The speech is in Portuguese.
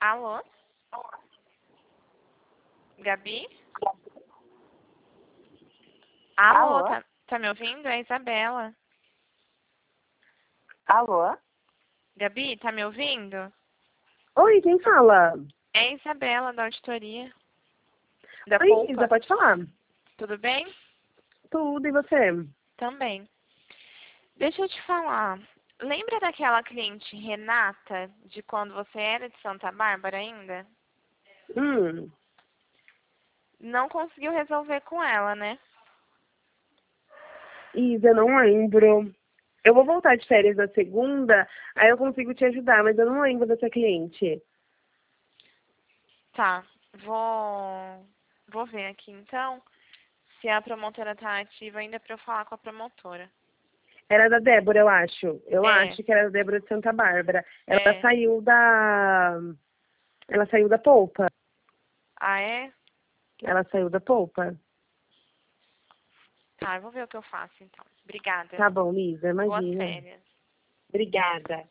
Alô? Gabi? Alô, Alô? tá me ouvindo? É a Isabela. Alô? Gabi, tá me ouvindo? Oi, quem fala? É a Isabela da auditoria. Da Oi, Isa, Polpa. pode falar. Tudo bem? Tudo, e você? Também. Deixa eu te falar. Lembra daquela cliente Renata, de quando você era de Santa Bárbara ainda? Hum, Não conseguiu resolver com ela, né? Isa, eu não lembro. Eu vou voltar de férias na segunda, aí eu consigo te ajudar, mas eu não lembro dessa cliente. Tá. Vou ver aqui então se a promotora tá ativa ainda pra eu falar com a promotora. Era da Débora, eu acho. Eu É, acho que era da Débora de Santa Bárbara. Ela é. saiu da... Ela saiu da polpa. Ah, é? Ela saiu da polpa. Tá, eu vou ver o que eu faço então. Obrigada. Tá bom, Isa, Boas imagina. férias. Obrigada.